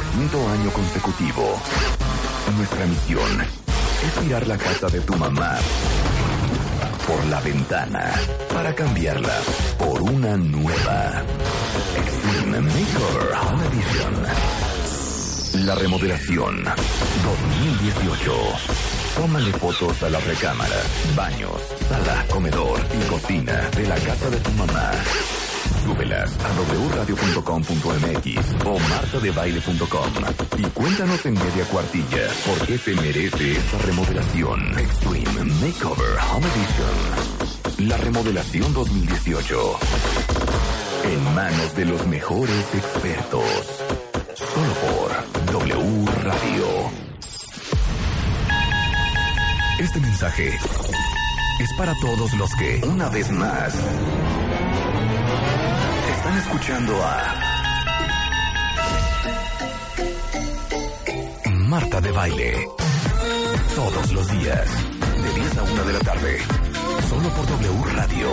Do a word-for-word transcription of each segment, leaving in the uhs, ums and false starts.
quinto año consecutivo. Nuestra misión es tirar la casa de tu mamá por la ventana para cambiarla por una nueva. Extreme Makeover Home Edition. La remodelación dos mil dieciocho. Tómale fotos a la recámara, baños, sala, comedor y cocina de la casa de tu mamá. Súbelas a doble u radio punto com punto m x o marta de baile punto com y cuéntanos en media cuartilla por qué te merece esta remodelación. Extreme Makeover Home Edition. La remodelación dos mil dieciocho. En manos de los mejores expertos. Solo por W Radio. Este mensaje es para todos los que, una vez más, están escuchando a Marta de Baile. Todos los días, de diez a una de la tarde. Solo por W Radio.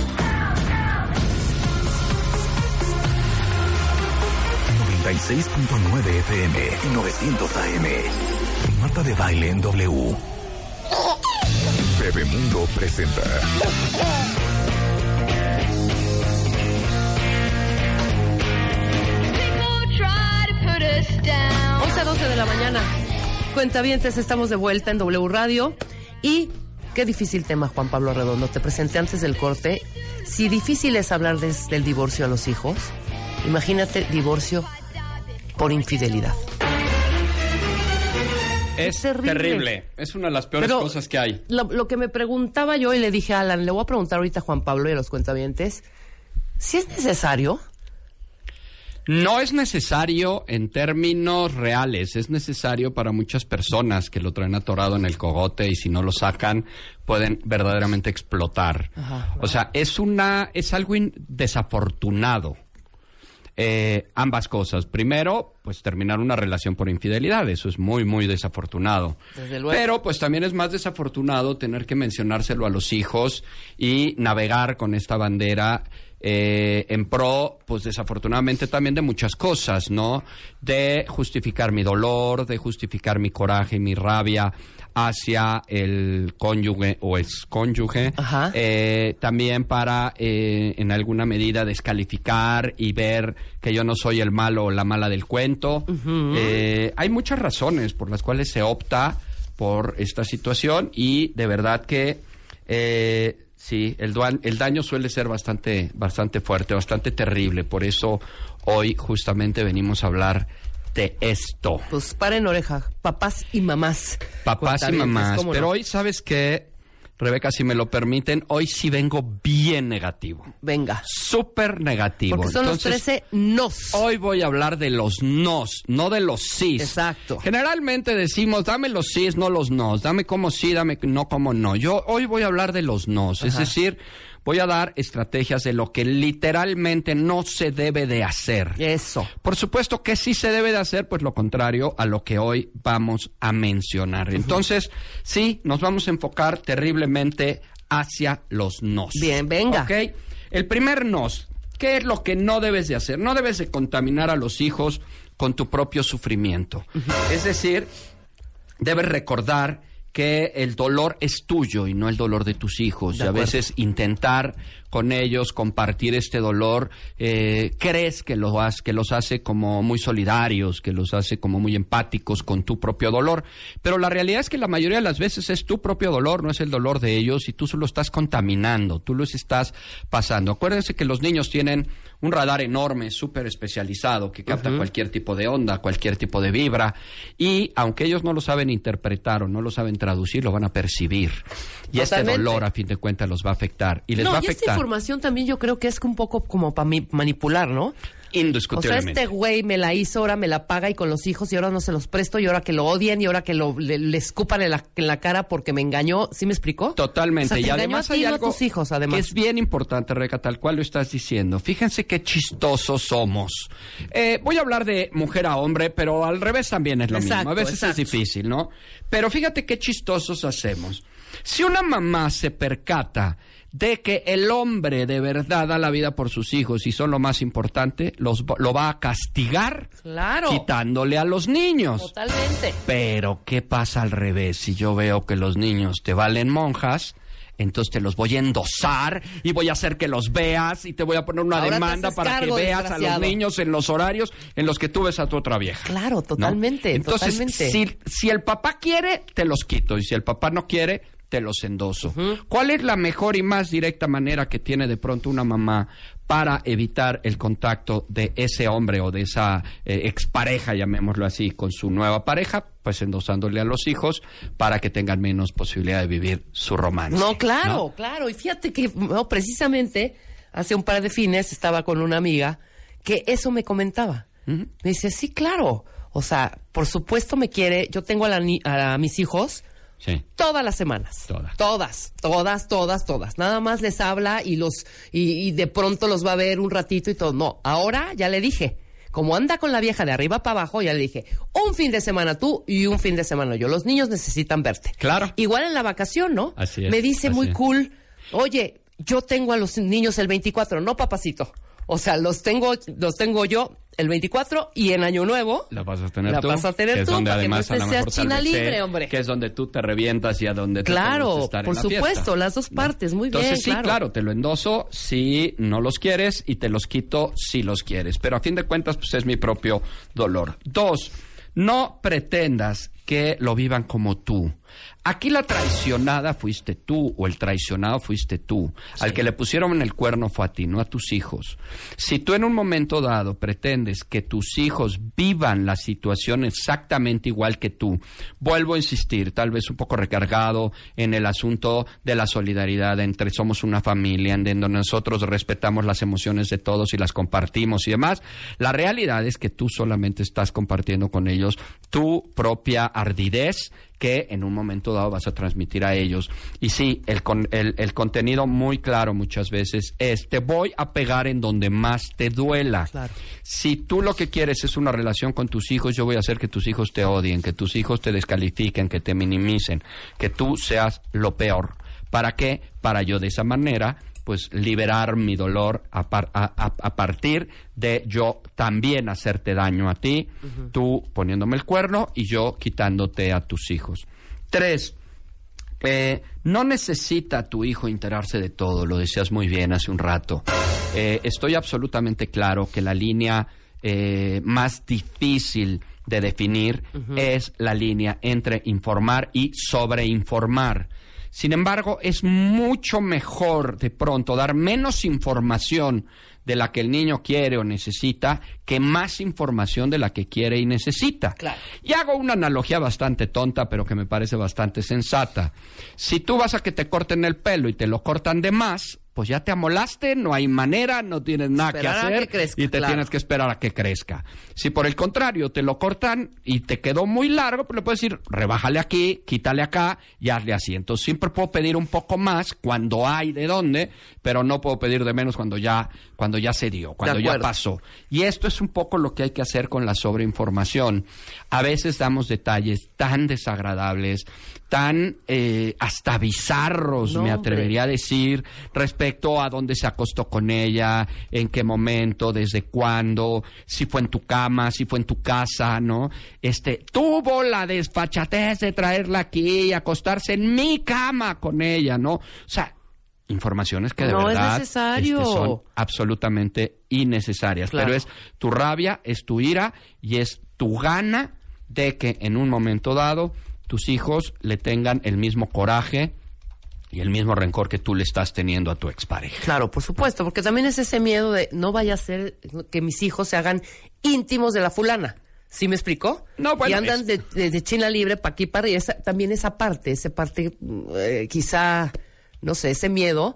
noventa y seis punto nueve F M y novecientos A M. Marta de Baile en W. Bebemundo presenta. once a doce de la mañana. Cuentavientes, estamos de vuelta en W Radio. Y qué difícil tema, Juan Pablo Redondo. Te presenté antes del corte. Si difícil es hablar de, del divorcio a los hijos, imagínate divorcio por infidelidad. Es, es terrible. terrible. Es una de las peores Pero cosas que hay. Lo, lo que me preguntaba yo y le dije a Alan, le voy a preguntar ahorita a Juan Pablo y a los cuentavientes, ¿si es necesario? No es necesario en términos reales, es necesario para muchas personas que lo traen atorado en el cogote y si no lo sacan pueden verdaderamente explotar. Ajá, o sea, es una es algo in- desafortunado. Eh, ambas cosas. Primero, pues terminar una relación por infidelidad, eso es muy, muy desafortunado. Desde luego. Pero pues también es más desafortunado tener que mencionárselo a los hijos y navegar con esta bandera eh, en pro, pues desafortunadamente también de muchas cosas, ¿no? De justificar mi dolor, de justificar mi coraje y mi rabia hacia el cónyuge o excónyuge, eh, también para eh, en alguna medida descalificar y ver que yo no soy el malo o la mala del cuento. Uh-huh. Eh, hay muchas razones por las cuales se opta por esta situación y de verdad que eh, sí, el, duan, el daño suele ser bastante, bastante fuerte, bastante terrible. Por eso hoy justamente venimos a hablar de esto. Pues paren oreja, papás y mamás. Papás y mamás. Pero no? Hoy, ¿sabes qué, Rebeca? Si me lo permiten, hoy sí vengo bien negativo. Venga. Súper negativo. Porque son Entonces, los trece nos. Hoy voy a hablar de los nos, no de los sís. Exacto. Generalmente decimos, dame los sís, no los nos. Dame como sí, dame no como no. Yo hoy voy a hablar de los nos. Ajá. Es decir, voy a dar estrategias de lo que literalmente no se debe de hacer. Eso. Por supuesto que sí se debe de hacer, pues lo contrario a lo que hoy vamos a mencionar. Uh-huh. Entonces, sí, nos vamos a enfocar terriblemente hacia los nos. Bien, venga. ¿Ok? El primer nos, ¿qué es lo que no debes de hacer? No debes de contaminar a los hijos con tu propio sufrimiento. Uh-huh. Es decir, debes recordar que el dolor es tuyo y no el dolor de tus hijos. De y a veces intentar con ellos compartir este dolor, eh, crees que los, hace, que los hace como muy solidarios, que los hace como muy empáticos con tu propio dolor. Pero la realidad es que la mayoría de las veces es tu propio dolor, no es el dolor de ellos, y tú solo estás contaminando, tú los estás pasando. Acuérdense que los niños tienen un radar enorme, súper especializado, que capta uh-huh. cualquier tipo de onda, cualquier tipo de vibra, y aunque ellos no lo saben interpretar o no lo saben traducir, lo van a percibir. Y Totalmente. Este dolor, a fin de cuentas, los va a afectar. Y les no, va a y afectar. Esta información también yo creo que es un poco como para manipular, ¿no? Indiscutiblemente. O sea, este güey me la hizo, ahora me la paga y con los hijos y ahora no se los presto y ahora que lo odien y ahora que lo, le, le escupan en la, en la cara porque me engañó. ¿Sí me explicó? Totalmente. O sea, y además hay algo a tus hijos, además. que es bien importante, Rebeca, tal cual lo estás diciendo. Fíjense qué chistosos somos. Eh, voy a hablar de mujer a hombre, pero al revés también es lo exacto, mismo. A veces exacto. es difícil, ¿no? Pero fíjate qué chistosos hacemos. Si una mamá se percata de que el hombre de verdad da la vida por sus hijos y son lo más importante, los, lo va a castigar claro. quitándole a los niños. Totalmente. Pero, ¿qué pasa al revés? Si yo veo que los niños te valen monjas, entonces te los voy a endosar y voy a hacer que los veas y te voy a poner una Ahora demanda para cargo, que veas a los niños en los horarios en los que tú ves a tu otra vieja. Claro, totalmente, ¿no? Entonces, totalmente. Si, si el papá quiere, te los quito, y si el papá no quiere, te los endoso. Uh-huh. ¿Cuál es la mejor y más directa manera que tiene de pronto una mamá para evitar el contacto de ese hombre o de esa eh, expareja, llamémoslo así, con su nueva pareja? Pues endosándole a los hijos para que tengan menos posibilidad de vivir su romance. No, claro, ¿no? claro. Y fíjate que no, precisamente hace un par de fines estaba con una amiga que eso me comentaba. Uh-huh. Me dice, sí, claro. O sea, por supuesto me quiere. Yo tengo a, la, a mis hijos... Sí. Todas las semanas. Todas. Todas, todas, todas, todas. Nada más les habla y los y, y de pronto los va a ver un ratito y todo. No, ahora ya le dije, como anda con la vieja de arriba para abajo, ya le dije, un fin de semana tú y un fin de semana yo. Los niños necesitan verte. Claro. Igual en la vacación, ¿no? Así es. Me dice así muy es. cool, oye, yo tengo a los niños el veinticuatro, no papacito. O sea, los tengo, los tengo yo el veinticuatro y en Año Nuevo la vas a tener la tú. vas a tener que es tú, donde para además que no a lo seas mejor tal China vez libre, sé hombre. que es donde tú te revientas y a donde te claro, te gusta estar por en la supuesto, fiesta. las dos partes, muy Entonces, bien, sí, claro. claro, te lo endoso si no los quieres y te los quito si los quieres. Pero a fin de cuentas, pues es mi propio dolor. Dos, no pretendas que lo vivan como tú. Aquí la traicionada fuiste tú o el traicionado fuiste tú. Sí. Al que le pusieron el cuerno fue a ti, no a tus hijos. Si tú en un momento dado pretendes que tus hijos vivan la situación exactamente igual que tú, vuelvo a insistir, tal vez un poco recargado en el asunto de la solidaridad entre somos una familia, en donde nosotros respetamos las emociones de todos y las compartimos y demás, la realidad es que tú solamente estás compartiendo con ellos tu propia ardidez que en un momento dado vas a transmitir a ellos. Y sí, el, con, el, el contenido muy claro muchas veces es, te voy a pegar en donde más te duela. Claro. Si tú lo que quieres es una relación con tus hijos, yo voy a hacer que tus hijos te odien, que tus hijos te descalifiquen, que te minimicen, que tú seas lo peor. ¿Para qué? Para yo de esa manera pues liberar mi dolor a, par, a, a, a partir de yo también hacerte daño a ti, uh-huh. tú poniéndome el cuerno y yo quitándote a tus hijos. Tres, eh, no necesita tu hijo enterarse de todo, lo decías muy bien hace un rato. Eh, estoy absolutamente claro que la línea eh, más difícil de definir uh-huh. es la línea entre informar y sobreinformar. Sin embargo, es mucho mejor de pronto dar menos información de la que el niño quiere o necesita que más información de la que quiere y necesita. Claro. Y hago una analogía bastante tonta, pero que me parece bastante sensata. Si tú vas a que te corten el pelo y te lo cortan de más, pues ya te amolaste, no hay manera, no tienes nada Esperar que hacer a que crezca, y te claro. tienes que esperar a que crezca. Si por el contrario te lo cortan y te quedó muy largo, pues le puedes decir, rebájale aquí, quítale acá y hazle así. Entonces siempre puedo pedir un poco más cuando hay de dónde, pero no puedo pedir de menos cuando ya, cuando ya se dio, cuando ya pasó. Y esto es un poco lo que hay que hacer con la sobreinformación. A veces damos detalles tan desagradables, tan eh, hasta bizarros, no, me atrevería hombre. a decir, respecto a dónde se acostó con ella, en qué momento, desde cuándo, si fue en tu cama, si fue en tu casa, ¿no? Este, tuvo la desfachatez de traerla aquí y acostarse en mi cama con ella, ¿no? O sea, informaciones que de no verdad es necesario. Este, son absolutamente innecesarias. Claro. Pero es tu rabia, es tu ira y es tu gana de que en un momento dado tus hijos le tengan el mismo coraje y el mismo rencor que tú le estás teniendo a tu expareja. Claro, por supuesto, porque también es ese miedo de no vaya a ser que mis hijos se hagan íntimos de la fulana. ¿Sí me explicó? No, bueno, y andan es... de, de, de China libre para aquí para allá. Esa, también esa parte, esa parte, eh, quizá, no sé, ese miedo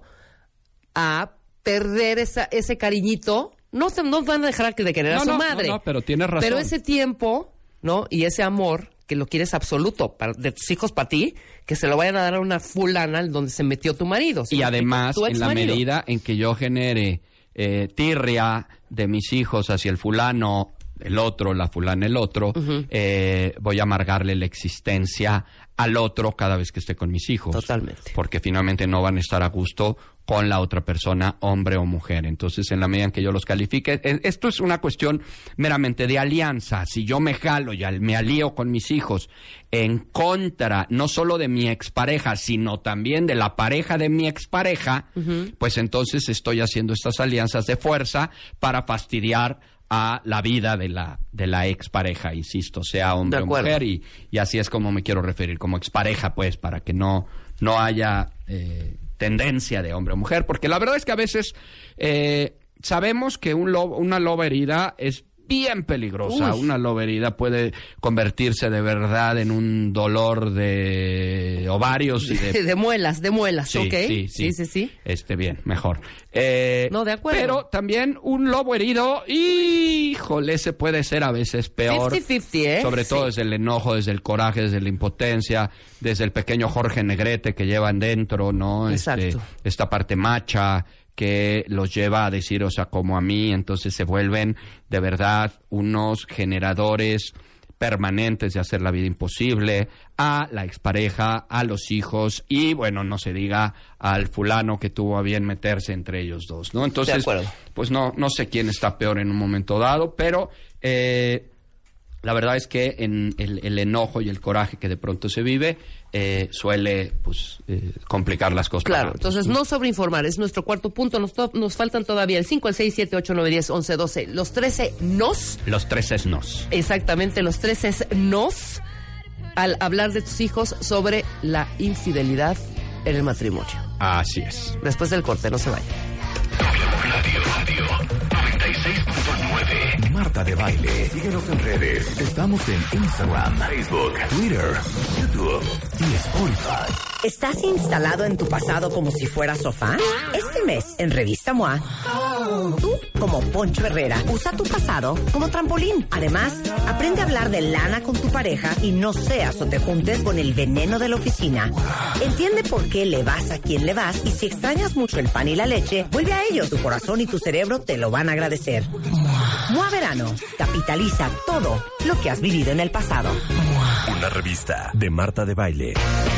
a perder esa, ese cariñito. No, no van a dejar de querer no, a su no, madre. No, no, pero tienes razón. Pero ese tiempo, ¿no? Y ese amor que lo quieres absoluto para, de tus hijos para ti, que se lo vayan a dar a una fulana donde se metió tu marido. ¿Sí? Y además, tu en la medida en que yo genere eh, tirria de mis hijos hacia el fulano, el otro, la fulana, el otro, uh-huh. eh, voy a amargarle la existencia al otro cada vez que esté con mis hijos. Totalmente. Porque finalmente no van a estar a gusto con la otra persona, hombre o mujer. Entonces, en la medida en que yo los califique, esto es una cuestión meramente de alianza. Si yo me jalo y me alío con mis hijos en contra, no solo de mi expareja, sino también de la pareja de mi expareja, uh-huh. pues entonces estoy haciendo estas alianzas de fuerza para fastidiar a la vida de la de la expareja, insisto, sea hombre o mujer, y, y así es como me quiero referir, como expareja, pues, para que no, no haya eh, tendencia de hombre o mujer, porque la verdad es que a veces eh, sabemos que un lobo, una loba herida es bien peligrosa. Uy. Una loba herida puede convertirse de verdad en un dolor de ovarios y de... de muelas, de muelas, sí, ¿ok? Sí, sí, sí, sí, sí. Este, bien, mejor. Eh, no, de acuerdo. Pero también un lobo herido, híjole, ese puede ser a veces peor. cincuenta cincuenta, ¿eh? Sobre todo sí. desde el enojo, desde el coraje, desde la impotencia, desde el pequeño Jorge Negrete que llevan dentro, ¿no? Exacto. Este, esta parte macha que los lleva a decir, o sea, como a mí, entonces se vuelven de verdad unos generadores permanentes de hacer la vida imposible a la expareja, a los hijos y, bueno, no se diga al fulano que tuvo a bien meterse entre ellos dos, ¿no? Entonces, pues no, no sé quién está peor en un momento dado, pero eh, la verdad es que en el, el enojo y el coraje que de pronto se vive eh, suele pues eh, complicar las cosas. Claro, entonces no sobreinformar, es nuestro cuarto punto. Nos, to- nos faltan todavía el cinco, el seis, siete, ocho, nueve, diez, once, doce. Los trece nos. Los trece nos. Exactamente, los trece nos al hablar de tus hijos sobre la infidelidad en el matrimonio. Así es. Después del corte, no se vayan. Radio, Radio noventa y seis punto nueve. Marta de Baile. Síguenos en redes. Estamos en Instagram, Facebook, Twitter, YouTube y Spotify. ¿Estás instalado en tu pasado como si fuera sofá? Este mes, en Revista M O A, tú, como Poncho Herrera, usa tu pasado como trampolín. Además, aprende a hablar de lana con tu pareja y no seas o te juntes con el veneno de la oficina. Entiende por qué le vas a quien le vas y si extrañas mucho el pan y la leche, vuelve a ellos. Tu corazón y tu cerebro te lo van a agradecer. M O A Verano. Capitaliza todo lo que has vivido en el pasado. Una revista de Marta de Baile.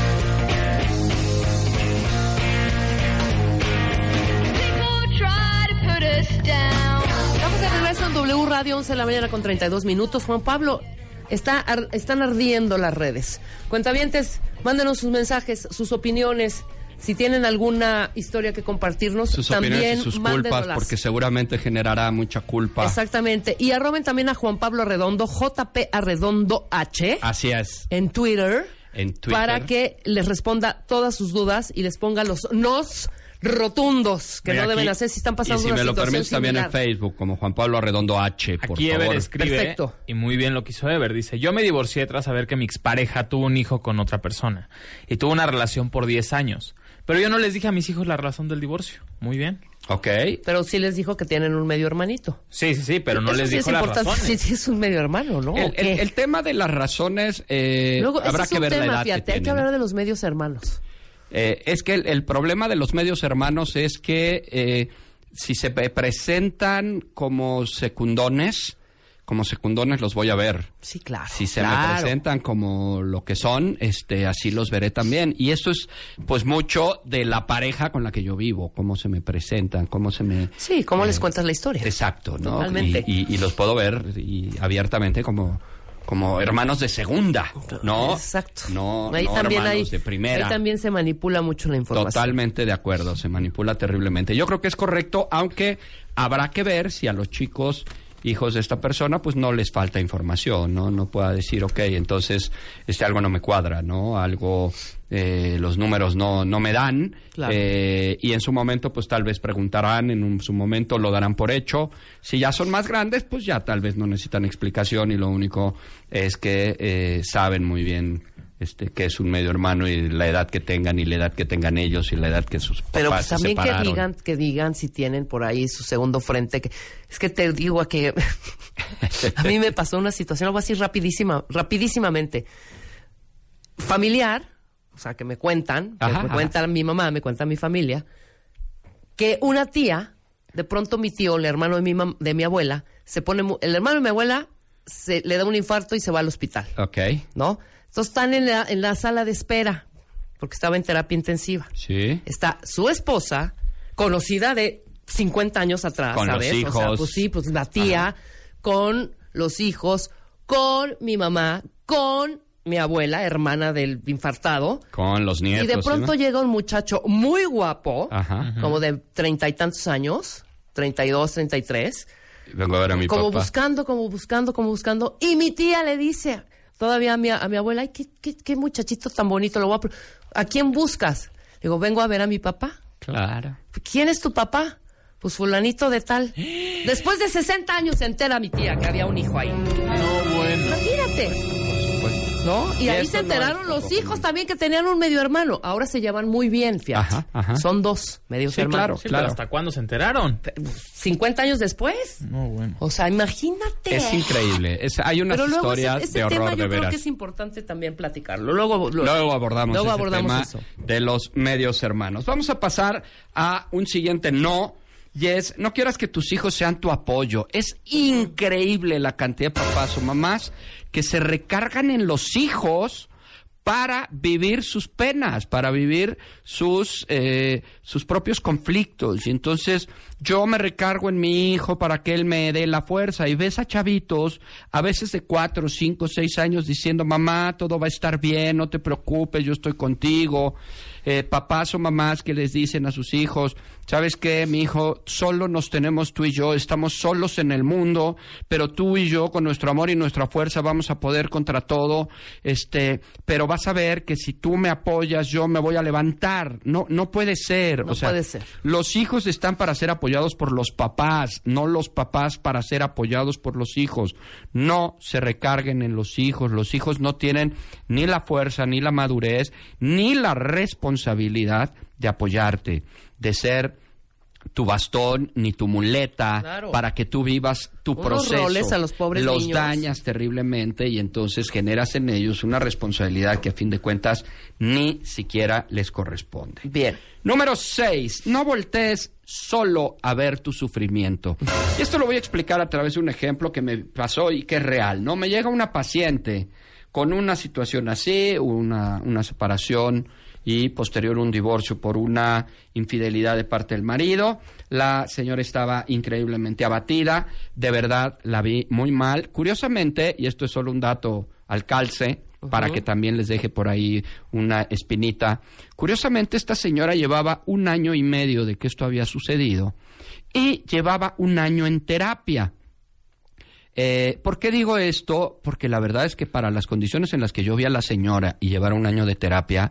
Estamos de regreso en W Radio, once de la mañana con treinta y dos minutos. Juan Pablo, está ar- están ardiendo las redes. Cuentavientes, mándenos sus mensajes, sus opiniones. Si tienen alguna historia que compartirnos, sus también opiniones y sus culpas, porque seguramente generará mucha culpa. Exactamente. Y arroben también a Juan Pablo Arredondo, J P Arredondo H. Así es. En Twitter. En Twitter. Para que les responda todas sus dudas y les ponga los nos rotundos que Mira, no deben aquí, hacer si están pasando y si una me lo situación permites también similar. en Facebook, como Juan Pablo Arredondo H, por Aquí favor. Ever escribe, Perfecto. y muy bien lo quiso Ever, dice, yo me divorcié tras saber que mi expareja tuvo un hijo con otra persona y tuvo una relación por diez años, pero yo no les dije a mis hijos la razón del divorcio. Muy bien. Ok. Pero sí les dijo que tienen un medio hermanito. Sí, sí, sí, pero no Eso les sí dijo es las importante. razones. Sí, sí, es un medio hermano, ¿no? El, ¿O qué? el- el tema de las razones, eh, Luego, ese habrá es que un ver tema, la edad fíjate, que hay que tienen. hablar de los medios hermanos. Eh, es que el, el problema de los medios hermanos es que eh, si se pre- presentan como secundones, como secundones los voy a ver. Sí, claro. Si se claro. me presentan como lo que son, este, así los veré también. Y esto es, pues, mucho de la pareja con la que yo vivo, cómo se me presentan, cómo se me... Sí, ¿cómo eh, les cuentas la historia? Exacto, ¿no? Totalmente. Y, y- y los puedo ver y abiertamente como, como hermanos de segunda, ¿no? Exacto. No, ahí no también hermanos hay, de primera. Ahí también se manipula mucho la información. Totalmente de acuerdo, se manipula terriblemente. Yo creo que es correcto, aunque habrá que ver si a los chicos hijos de esta persona, pues no les falta información, ¿no? No pueda decir, ok, entonces este algo no me cuadra, ¿no? Algo, eh, los números no, no me dan. Claro. Eh, y en su momento, pues tal vez preguntarán, en un- su momento lo darán por hecho. Si ya son más grandes, pues ya tal vez no necesitan explicación y lo único es que eh, saben muy bien este que es un medio hermano y la edad que tengan y la edad que tengan ellos y la edad que sus papás Pero pues se también que separaron. digan, que digan si tienen por ahí su segundo frente. Que, es que te digo que a mí me pasó una situación, algo así rapidísima, rapidísimamente. Familiar, o sea, que me cuentan, que Ajá, me ajá. cuenta mi mamá, me cuenta mi familia, que una tía, de pronto mi tío, el hermano de mi, mam- de mi abuela, se pone, mu- el hermano de mi abuela se, le da un infarto y se va al hospital, Ok, ¿no? Entonces están en la, en la sala de espera, porque estaba en terapia intensiva. sí. Está su esposa, conocida de cincuenta años atrás, con ¿sabes? los hijos. O sea, pues sí, pues la tía, ajá, con los hijos, con mi mamá, con mi abuela, hermana del infartado. Con los nietos. Y de pronto, ¿sí?, llega un muchacho muy guapo, ajá, como de treinta y tantos años, treinta y dos, treinta y tres. Vengo a ver a mi como papá. buscando, como buscando, como buscando. Y mi tía le dice todavía a mi, a mi abuela, ay, qué, qué, qué muchachito tan bonito, lo guapo. ¿A quién buscas? Digo, vengo a ver a mi papá. Claro. ¿Quién es tu papá? Pues fulanito de tal. Después de sesenta años se entera mi tía que había un hijo ahí. No, bueno. Imagínate. ¿No? Y, y ahí se enteraron es los hijos también que tenían un medio hermano. Ahora se llevan muy bien, fíjate. Ajá, ajá. Son dos medios sí, hermanos. Claro, sí, claro. Pero ¿hasta cuándo se enteraron? ¿cincuenta años después? No, bueno. O sea, imagínate. Es increíble. Es, hay unas pero luego historias ese, ese de horror, tema de yo veras. creo que es importante también platicarlo. Luego, luego, luego abordamos, luego ese abordamos tema eso. de los medios hermanos. Vamos a pasar a un siguiente no. Y es, no quieras que tus hijos sean tu apoyo. Es increíble la cantidad de papás o mamás que se recargan en los hijos para vivir sus penas, para vivir sus eh, sus propios conflictos. Y entonces yo me recargo en mi hijo para que él me dé la fuerza. Y ves a chavitos, a veces de cuatro, cinco, seis años, diciendo, mamá, todo va a estar bien, no te preocupes, yo estoy contigo. Eh, papás o mamás que les dicen a sus hijos, ¿sabes qué, mi hijo? Solo nos tenemos tú y yo, estamos solos en el mundo, pero tú y yo, con nuestro amor y nuestra fuerza, vamos a poder contra todo, este, pero vas a ver que si tú me apoyas, yo me voy a levantar. No, no puede ser. No o sea, puede ser. Los hijos están para ser apoyados por los papás, no los papás para ser apoyados por los hijos. No se recarguen en los hijos. Los hijos no tienen ni la fuerza, ni la madurez, ni la responsabilidad responsabilidad de apoyarte, de ser tu bastón ni tu muleta, claro, para que tú vivas tu unos proceso. Roles a los pobres los niños. Dañas terriblemente y entonces generas en ellos una responsabilidad que a fin de cuentas ni siquiera les corresponde. Bien. Número seis, no voltees solo a ver tu sufrimiento. Y esto lo voy a explicar a través de un ejemplo que me pasó y que es real, ¿no? Me llega una paciente con una situación así, una, una separación y posterior un divorcio por una infidelidad de parte del marido. La señora estaba increíblemente abatida, de verdad la vi muy mal. Curiosamente, y esto es solo un dato al calce, uh-huh, para que también les deje por ahí una espinita. Curiosamente, esta señora llevaba un año y medio de que esto había sucedido y llevaba un año en terapia. Eh, ¿Por qué digo esto? Porque la verdad es que para las condiciones en las que yo vi a la señora y llevar un año de terapia,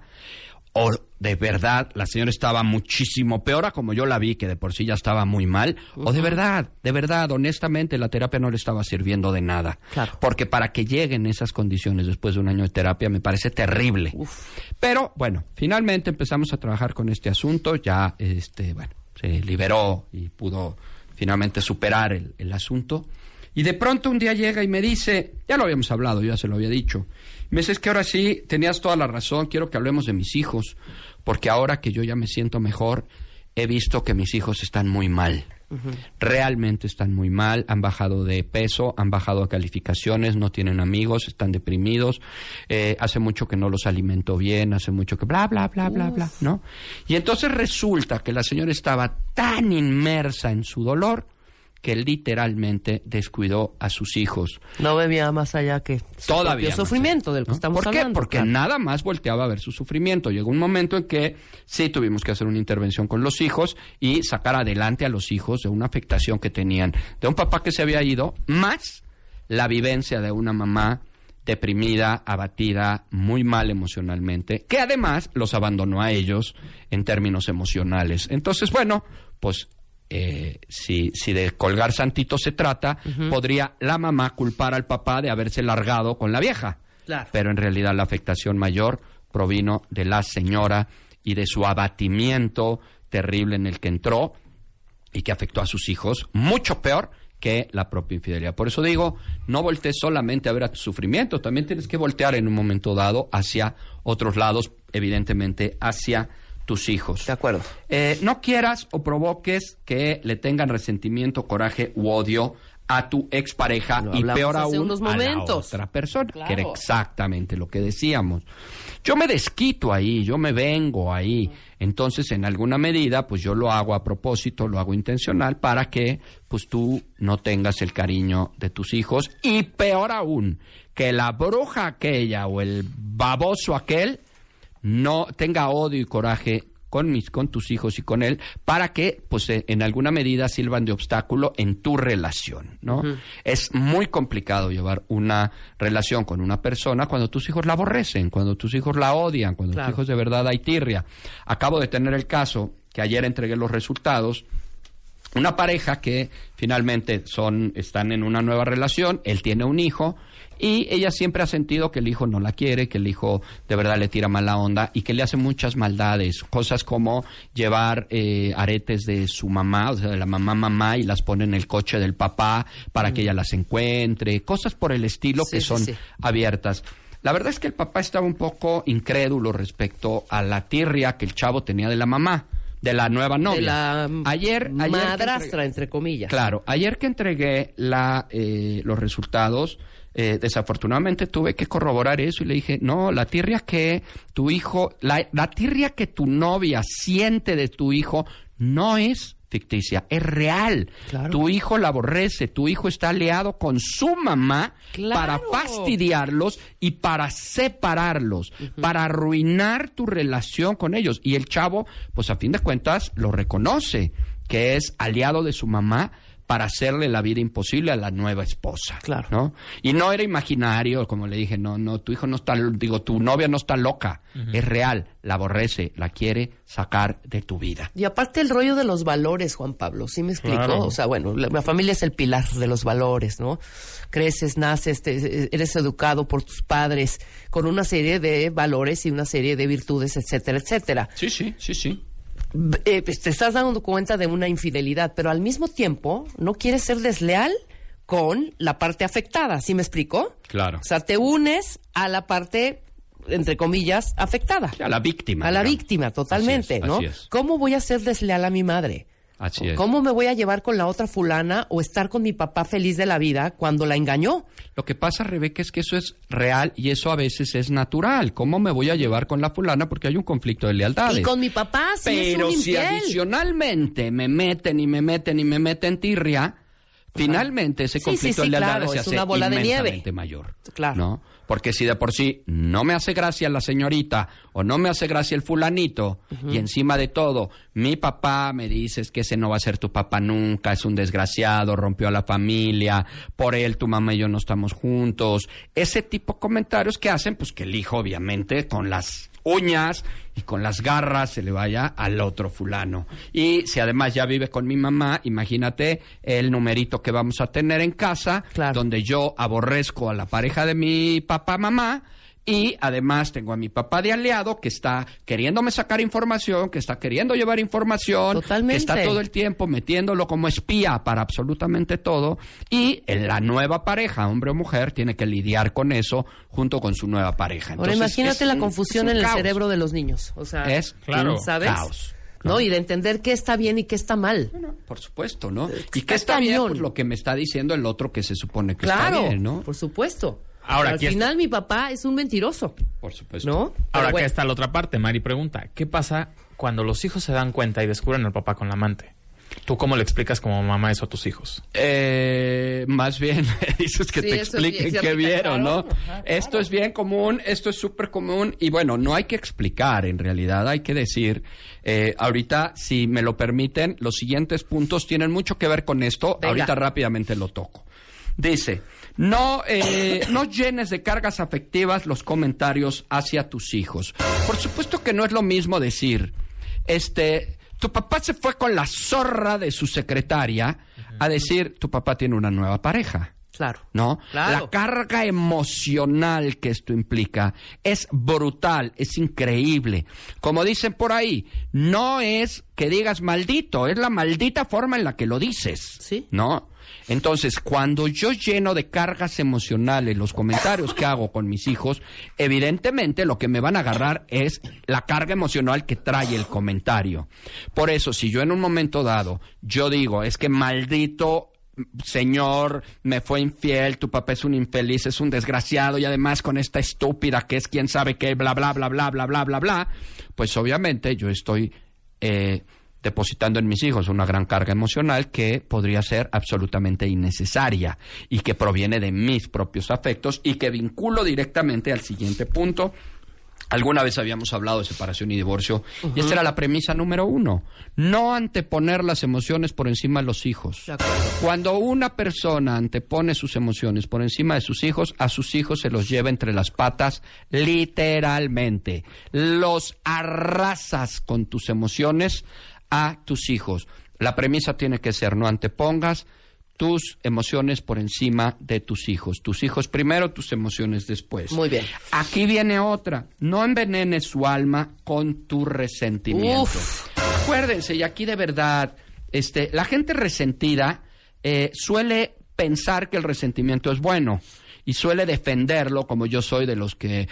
o de verdad la señora estaba muchísimo peor a como yo la vi, que de por sí ya estaba muy mal, uh-huh, o de verdad, de verdad, honestamente, la terapia no le estaba sirviendo de nada. Claro. Porque para que lleguen esas condiciones después de un año de terapia me parece terrible. Uf. Pero, bueno, finalmente empezamos a trabajar con este asunto, ya, este, bueno, se liberó y pudo finalmente superar el, el asunto. Y de pronto un día llega y me dice, ya lo habíamos hablado, yo ya se lo había dicho, me dice, es que ahora sí, tenías toda la razón, quiero que hablemos de mis hijos, porque ahora que yo ya me siento mejor, he visto que mis hijos están muy mal. Uh-huh. Realmente están muy mal, han bajado de peso, han bajado de calificaciones, no tienen amigos, están deprimidos, eh, hace mucho que no los alimento bien, hace mucho que bla, bla, bla, bla, bla, ¿no? Y entonces resulta que la señora estaba tan inmersa en su dolor que literalmente descuidó a sus hijos. No bebía más allá que su Todavía propio sufrimiento del que ¿no? estamos ¿Por qué? hablando. Porque claro, nada más volteaba a ver su sufrimiento. Llegó un momento en que sí tuvimos que hacer una intervención con los hijos y sacar adelante a los hijos de una afectación que tenían de un papá que se había ido, más la vivencia de una mamá deprimida, abatida, muy mal emocionalmente, que además los abandonó a ellos en términos emocionales. Entonces, bueno, pues Eh, si, si de colgar santito se trata, uh-huh, podría la mamá culpar al papá de haberse largado con la vieja. Claro. Pero en realidad la afectación mayor provino de la señora y de su abatimiento terrible en el que entró y que afectó a sus hijos, mucho peor que la propia infidelidad. Por eso digo, no voltees solamente a ver a tu sufrimiento, también tienes que voltear en un momento dado hacia otros lados, evidentemente hacia tus hijos. De acuerdo. Eh, no quieras o provoques que le tengan resentimiento, coraje u odio a tu expareja Lo y peor hace aún unos a la momentos. otra persona, Claro. que era exactamente lo que decíamos. Yo me desquito ahí, yo me vengo ahí. Entonces, en alguna medida, pues yo lo hago a propósito, lo hago intencional para que pues tú no tengas el cariño de tus hijos y peor aún, que la bruja aquella o el baboso aquel no tenga odio y coraje con mis, con tus hijos y con él, para que, pues, en alguna medida sirvan de obstáculo en tu relación, ¿no? Uh-huh. Es muy complicado llevar una relación con una persona cuando tus hijos la aborrecen, cuando tus hijos la odian, cuando claro. tus hijos de verdad hay tirria. Acabo de tener el caso, que ayer entregué los resultados, una pareja que finalmente son, están en una nueva relación, él tiene un hijo, y ella siempre ha sentido que el hijo no la quiere, que el hijo de verdad le tira mala onda y que le hace muchas maldades, cosas como llevar eh, aretes de su mamá, o sea, de la mamá mamá, y las pone en el coche del papá para mm. que ella las encuentre, cosas por el estilo sí, que son sí, sí. abiertas. La verdad es que el papá estaba un poco incrédulo respecto a la tirria que el chavo tenía de la mamá, de la nueva novia. De la ayer, madrastra, ayer entregué, entre comillas. Claro, ayer que entregué la, eh, los resultados, eh, desafortunadamente tuve que corroborar eso y le dije, no, la tirria que tu hijo, la, la tirria que tu novia siente de tu hijo no es ficticia, es real. Claro. Tu hijo la aborrece, tu hijo está aliado con su mamá claro. para fastidiarlos y para separarlos, uh-huh. para arruinar tu relación con ellos. Y el chavo, pues a fin de cuentas, lo reconoce, que es aliado de su mamá para hacerle la vida imposible a la nueva esposa, claro. ¿no? Y no era imaginario, como le dije, no, no, tu hijo no está, digo, tu novia no está loca, uh-huh. es real, la aborrece, la quiere sacar de tu vida. Y aparte el rollo de los valores, Juan Pablo, ¿sí me explico? Claro. O sea, bueno, la, la familia es el pilar de los valores, ¿no? Creces, naces, te, eres educado por tus padres con una serie de valores y una serie de virtudes, etcétera, etcétera. Sí, sí, sí, sí. Eh, pues te estás dando cuenta de una infidelidad, pero al mismo tiempo no quieres ser desleal con la parte afectada, ¿sí me explico? Claro. O sea, te unes a la parte, entre comillas, afectada. A la víctima. A la digamos. víctima, totalmente, así es, ¿no? así es. ¿Cómo voy a ser desleal a mi madre? Así es. ¿Cómo me voy a llevar con la otra fulana o estar con mi papá feliz de la vida cuando la engañó? Lo que pasa, Rebeca, es que eso es real y eso a veces es natural. ¿Cómo me voy a llevar con la fulana? Porque hay un conflicto de lealtades. Y con mi papá sí Pero es un si infiel. adicionalmente me meten y me meten y me meten tirria, finalmente ese Sí, conflicto sí, sí, de lealtades claro, se es hace una bola de inmensamente nieve. mayor. Claro. ¿No? Porque si de por sí no me hace gracia la señorita o no me hace gracia el fulanito, uh-huh. y encima de todo, mi papá me dice que ese no va a ser tu papá nunca, es un desgraciado, rompió a la familia, por él tu mamá y yo no estamos juntos. Ese tipo de comentarios que hacen, pues que el hijo obviamente con las uñas y con las garras se le vaya al otro fulano. Y si además ya vive con mi mamá, imagínate el numerito que vamos a tener en casa, claro. donde yo aborrezco a la pareja de mi papá, mamá, y además tengo a mi papá de aliado que está queriéndome sacar información, que está queriendo llevar información, Totalmente. que está todo el tiempo metiéndolo como espía para absolutamente todo, y en la nueva pareja, hombre o mujer, tiene que lidiar con eso junto con su nueva pareja. Entonces, ahora imagínate es la un, confusión en el caos. cerebro de los niños. O sea, es claro. ¿sabes? caos. ¿No? Y de entender qué está bien y qué está mal. Bueno, por supuesto, ¿no? Está y qué está bien, cañón. pues lo que me está diciendo el otro que se supone que Claro, está bien, ¿no? por supuesto. Ahora, Al aquí final está- mi papá es un mentiroso, Por supuesto. ¿no? Ahora Pero acá bueno, está la otra parte. Mari pregunta, ¿qué pasa cuando los hijos se dan cuenta y descubren al papá con la amante? ¿Tú cómo le explicas como mamá eso a tus hijos? Eh, más bien dices que Sí, te eso es expliquen bien, qué sí, vieron, ¿no? claro. Ajá, Esto claro. es bien común, esto es súper común y bueno, no hay que explicar en realidad, hay que decir, eh, ahorita si me lo permiten, los siguientes puntos tienen mucho que ver con esto, Venga. ahorita rápidamente lo toco. Dice, no, eh, no llenes de cargas afectivas los comentarios hacia tus hijos. Por supuesto que no es lo mismo decir, este, tu papá se fue con la zorra de su secretaria, uh-huh. a decir, tu papá tiene una nueva pareja. claro. ¿No? Claro. La carga emocional que esto implica es brutal, es increíble. Como dicen por ahí, no es que digas maldito, es la maldita forma en la que lo dices. Sí. ¿No? Entonces, cuando yo lleno de cargas emocionales los comentarios que hago con mis hijos, evidentemente lo que me van a agarrar es la carga emocional que trae el comentario. Por eso, si yo en un momento dado, yo digo, es que maldito señor me fue infiel, tu papá es un infeliz, es un desgraciado y además con esta estúpida que es quién sabe qué, bla, bla, bla, bla, bla, bla, bla, bla, pues obviamente yo estoy eh, depositando en mis hijos una gran carga emocional que podría ser absolutamente innecesaria y que proviene de mis propios afectos y que vinculo directamente al siguiente punto. Alguna vez habíamos hablado de separación y divorcio, uh-huh. y esta era la premisa número uno. No anteponer las emociones por encima de los hijos. Cuando una persona antepone sus emociones por encima de sus hijos, a sus hijos se los lleva entre las patas literalmente. Los arrasas con tus emociones a tus hijos. La premisa tiene que ser: no antepongas tus emociones por encima de tus hijos. Tus hijos primero, tus emociones después. Muy bien. Aquí viene otra. No envenenes su alma con tu resentimiento. Uf. Acuérdense, y aquí de verdad, este, la gente resentida eh, suele pensar que el resentimiento es bueno. Y suele defenderlo, como yo soy de los que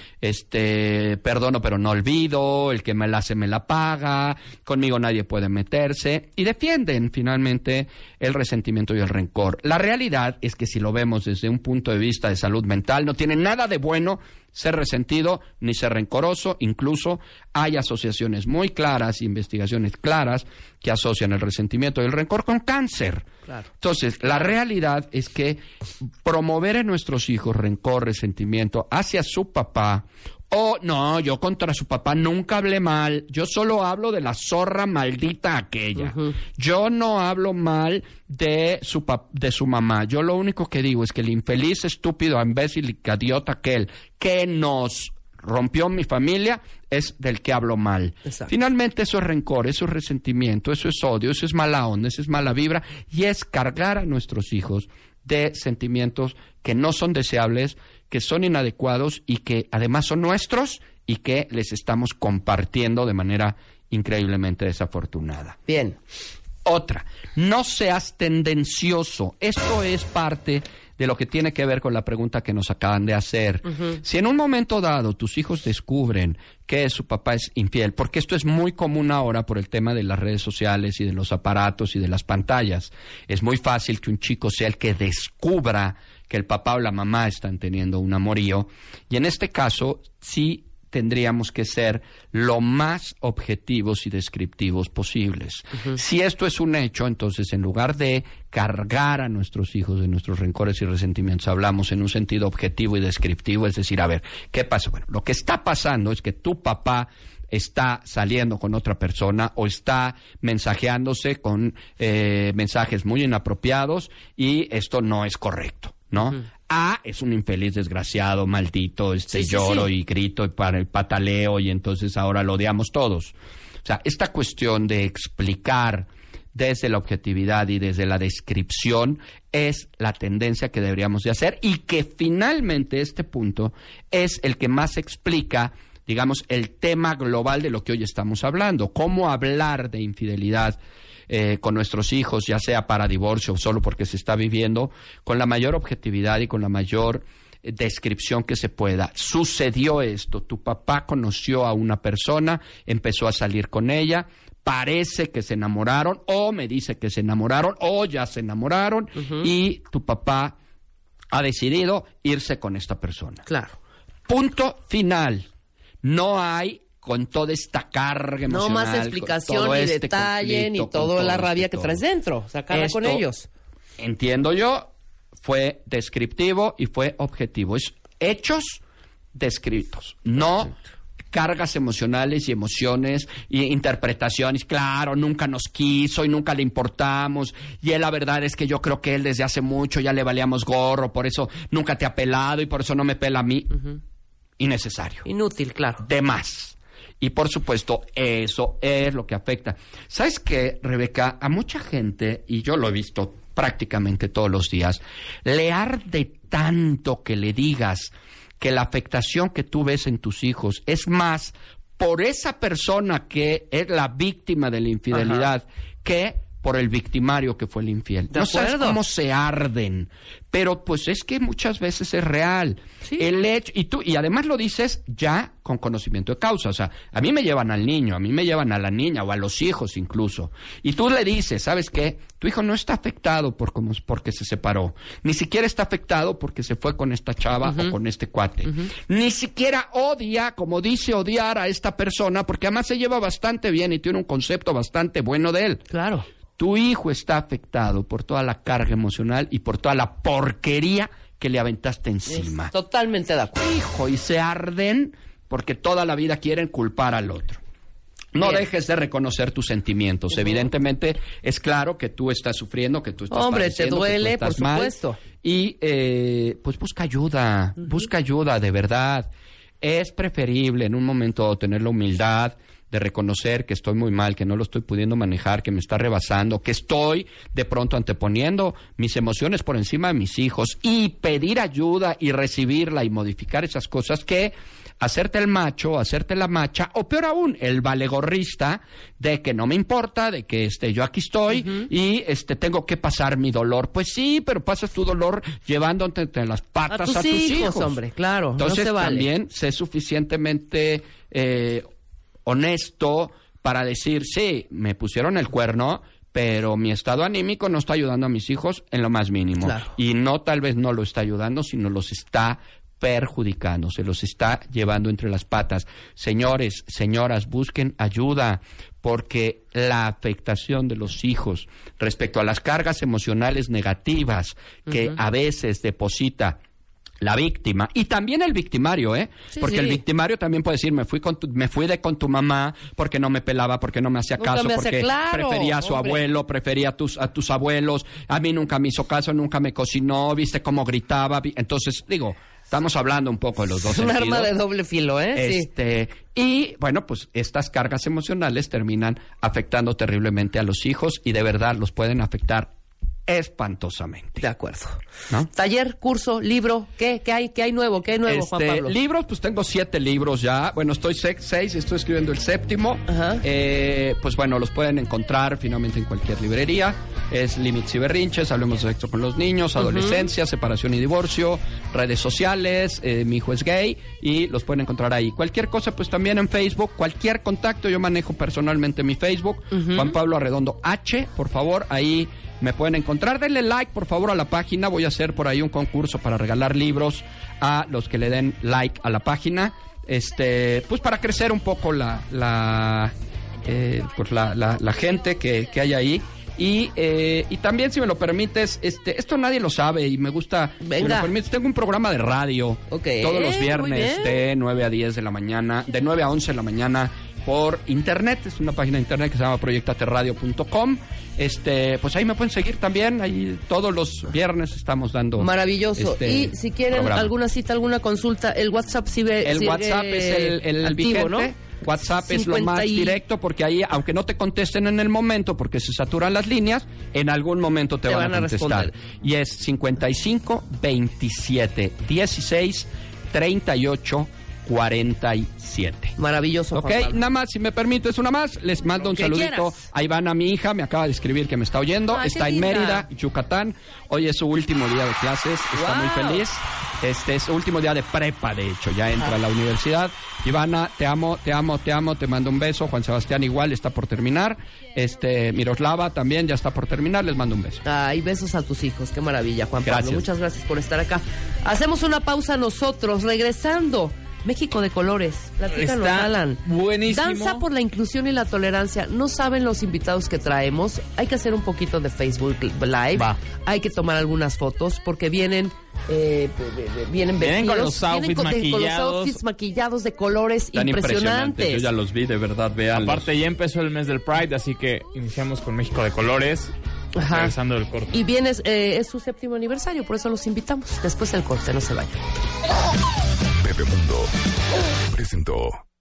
este perdono pero no olvido, el que me la hace me la paga, conmigo nadie puede meterse, y defienden finalmente el resentimiento y el rencor. La realidad es que si lo vemos desde un punto de vista de salud mental, no tiene nada de bueno ser resentido ni ser rencoroso. Incluso hay asociaciones muy claras, investigaciones claras, que asocian el resentimiento y el rencor con cáncer. Claro. Entonces, la realidad es que promover en nuestros hijos rencor, resentimiento hacia su papá, o no, yo contra su papá nunca hablé mal, yo solo hablo de la zorra maldita aquella. Uh-huh. Yo no hablo mal de su pap- de su mamá. Yo lo único que digo es que el infeliz, estúpido, imbécil y idiota aquel que nos rompió mi familia es del que hablo mal. Exacto. Finalmente eso es rencor, eso es resentimiento, eso es odio, eso es mala onda, eso es mala vibra y es cargar a nuestros hijos de sentimientos que no son deseables, que son inadecuados y que además son nuestros y que les estamos compartiendo de manera increíblemente desafortunada. Bien. Otra, no seas tendencioso. Esto es parte de lo que tiene que ver con la pregunta que nos acaban de hacer. Uh-huh. Si en un momento dado tus hijos descubren que su papá es infiel, porque esto es muy común ahora por el tema de las redes sociales y de los aparatos y de las pantallas, es muy fácil que un chico sea el que descubra que el papá o la mamá están teniendo un amorío, y en este caso sí tendríamos que ser lo más objetivos y descriptivos posibles. Uh-huh. Si esto es un hecho, entonces en lugar de cargar a nuestros hijos de nuestros rencores y resentimientos, hablamos en un sentido objetivo y descriptivo, es decir, a ver, ¿qué pasa? Bueno, lo que está pasando es que tu papá está saliendo con otra persona o está mensajeándose con eh, mensajes muy inapropiados y esto no es correcto, ¿no? Uh-huh. A es un infeliz, desgraciado, maldito, este sí, sí, lloro sí. y grito y para el pataleo y entonces ahora lo odiamos todos. O sea, esta cuestión de explicar desde la objetividad y desde la descripción es la tendencia que deberíamos de hacer y que finalmente este punto es el que más explica, digamos, el tema global de lo que hoy estamos hablando. Cómo hablar de infidelidad Eh, con nuestros hijos, ya sea para divorcio o solo porque se está viviendo, con la mayor objetividad y con la mayor eh, descripción que se pueda. Sucedió esto, tu papá conoció a una persona, empezó a salir con ella, parece que se enamoraron, o me dice que se enamoraron, o ya se enamoraron, uh-huh. y tu papá ha decidido irse con esta persona. Claro. Punto final. No hay con toda esta carga emocional. No más explicación, ni este detalle, ni toda la rabia que traes dentro. Sacarla con ellos. Entiendo yo, fue descriptivo y fue objetivo. Es hechos descritos, no cargas emocionales y emociones y interpretaciones. Claro, nunca nos quiso y nunca le importamos. Y él, la verdad es que yo creo que él desde hace mucho ya le valíamos gorro, por eso nunca te ha pelado y por eso no me pela a mí. Uh-huh. Innecesario. Inútil, claro. De más. Y por supuesto, eso es lo que afecta. ¿Sabes qué, Rebeca? A mucha gente, y yo lo he visto prácticamente todos los días, le arde tanto que le digas que la afectación que tú ves en tus hijos es más por esa persona que es la víctima de la infidelidad, ajá, que por el victimario que fue el infiel. De no sabes acuerdo. cómo se arden, pero pues es que muchas veces es real. Sí. El hecho, y tú, y además lo dices ya con conocimiento de causa, o sea, a mí me llevan al niño, a mí me llevan a la niña o a los hijos incluso, y tú le dices, ¿sabes qué? Tu hijo no está afectado por cómo, porque se separó, ni siquiera está afectado porque se fue con esta chava uh-huh. o con este cuate, uh-huh. ni siquiera odia, como dice, odiar a esta persona, porque además se lleva bastante bien y tiene un concepto bastante bueno de él. Claro. Tu hijo está afectado por toda la carga emocional y por toda la porquería que le aventaste encima. Es totalmente de acuerdo. Hijo, y se arden porque toda la vida quieren culpar al otro. No Bien. dejes de reconocer tus sentimientos. Uh-huh. Evidentemente, es claro que tú estás sufriendo, que tú estás Hombre, te duele, por supuesto. Mal, y eh, pues busca ayuda, uh-huh. busca ayuda, de verdad. Es preferible en un momento tener la humildad de reconocer que estoy muy mal, que no lo estoy pudiendo manejar, que me está rebasando, que estoy de pronto anteponiendo mis emociones por encima de mis hijos y pedir ayuda y recibirla y modificar esas cosas, que hacerte el macho, hacerte la macha, o peor aún, el valegorrista de que no me importa, de que este, yo aquí estoy uh-huh. y este, tengo que pasar mi dolor. Pues sí, pero pasas tu dolor llevándote entre las patas a tus, a tus hijos, hijos. hombre, claro. Entonces no se vale. También sé suficientemente eh, honesto para decir, sí, me pusieron el cuerno, pero mi estado anímico no está ayudando a mis hijos en lo más mínimo. Claro. Y no, tal vez no lo está ayudando, sino los está perjudicando, se los está llevando entre las patas. Señores, señoras, busquen ayuda, porque la afectación de los hijos respecto a las cargas emocionales negativas que uh-huh. a veces deposita la víctima y también el victimario, ¿eh? Sí, porque sí. el victimario también puede decir, me fui con tu, me fui de con tu mamá porque no me pelaba, porque no me hacía Nunca caso, me hace porque claro, prefería a su hombre. abuelo, prefería a tus a tus abuelos, a mí nunca me hizo caso, nunca me cocinó, viste cómo gritaba, vi... entonces digo, estamos hablando un poco de los dos es un sentidos. arma de doble filo, ¿eh? Este, sí. Y bueno, pues estas cargas emocionales terminan afectando terriblemente a los hijos y de verdad los pueden afectar espantosamente. De acuerdo. ¿No? Taller, curso, libro, ¿qué, qué hay, qué hay nuevo? ¿Qué hay nuevo, este, Juan Pablo? Libros, pues tengo siete libros ya. Bueno, estoy seis, seis estoy escribiendo el séptimo. Ajá. Eh, pues bueno, los pueden encontrar finalmente en cualquier librería. Es Límites y Berrinches, Hablemos de Sexo con los Niños, Adolescencia, uh-huh. Separación y Divorcio, Redes Sociales, eh, Mi Hijo es Gay, y los pueden encontrar ahí. Cualquier cosa, pues también en Facebook, cualquier contacto, yo manejo personalmente mi Facebook, uh-huh. Juan Pablo Arredondo H, por favor, ahí me pueden encontrar. Denle like, por favor, a la página. Voy a hacer por ahí un concurso para regalar libros a los que le den like a la página. Este, pues para crecer un poco la la eh, pues la, la, la gente que, que hay ahí. Y eh, y también, si me lo permites, este esto nadie lo sabe y me gusta. Venga. Si me lo permites, tengo un programa de radio okay. todos los Muy viernes bien. de nueve a diez de la mañana, de nueve a once de la mañana, por internet. Es una página de internet que se llama proyectate radio punto com. Este, pues ahí me pueden seguir también. Ahí todos los viernes estamos dando. Maravilloso. Este y si quieren programa. alguna cita, alguna consulta, el WhatsApp sigue. El sigue WhatsApp es el, el activo, vigente. ¿no? WhatsApp es lo cincuenta más y... directo, porque ahí, aunque no te contesten en el momento, porque se saturan las líneas, en algún momento te, te van, van a contestar. A y es cincuenta y cinco, veintisiete, dieciséis, treinta y ocho, cuarenta y siete. Maravilloso. Ok, Juan Pablo. nada más, si me permites una más, les mando un que saludito quieras. a Ivana, mi hija, me acaba de escribir que me está oyendo, Ay, está qué en linda. Mérida, Yucatán, hoy es su último día de clases, está Wow. muy feliz, este es su último día de prepa, de hecho, ya entra Ah. a la universidad. Ivana, te amo, te amo, te amo, te mando un beso. Juan Sebastián igual, está por terminar, este Miroslava también ya está por terminar, les mando un beso. Ay, besos a tus hijos, qué maravilla, Juan Pablo. Gracias. Muchas gracias por estar acá. Hacemos una pausa nosotros, regresando. México de colores, platícanos, Está Alan. buenísimo. Danza por la inclusión y la tolerancia. No saben los invitados que traemos. Hay que hacer un poquito de Facebook Live. Va. Hay que tomar algunas fotos porque vienen eh, vienen Vienen con vestidos, los outfits con, con los maquillados. outfits maquillados de colores Están impresionantes. Yo ya los vi, de verdad, vean. Aparte ya empezó el mes del Pride, así que iniciamos con México de colores, Ajá. regresando del corte. Y vienes, eh, es su séptimo aniversario, por eso los invitamos. Después del corte, no se vayan. Pepe Mundo presentó.